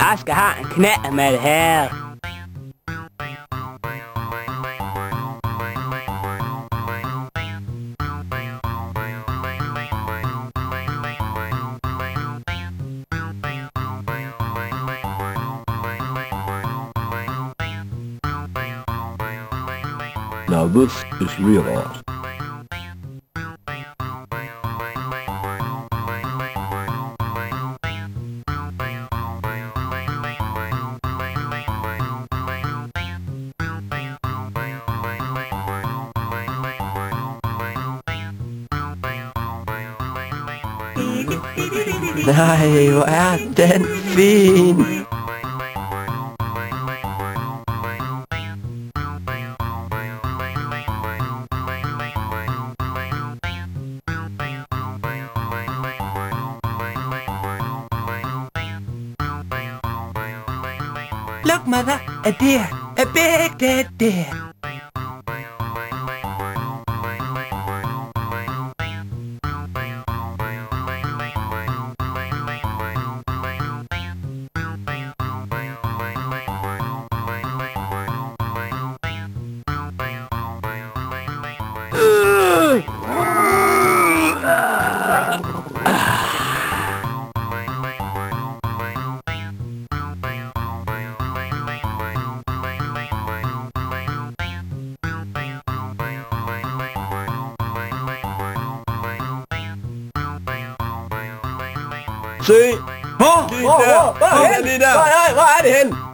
Jeg skal have en knæ med det her. Now this is real art. Nej, hvor er den fin! Look, mother, a deer, a big dead deer. Se! Hvor er det hen?